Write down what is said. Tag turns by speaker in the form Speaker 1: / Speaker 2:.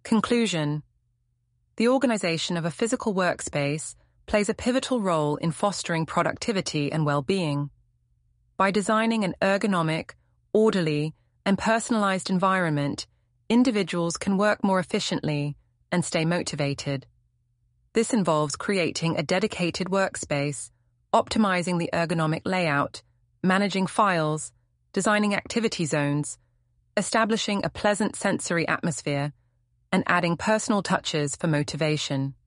Speaker 1: Conclusion. The organization of a physical workspace plays a pivotal role in fostering productivity and well-being. By designing an ergonomic, orderly, and personalized environment, individuals can work more efficiently and stay motivated. This involves creating a dedicated workspace, optimizing the ergonomic layout, managing files, designing activity zones, establishing a pleasant sensory atmosphere, and adding personal touches for motivation.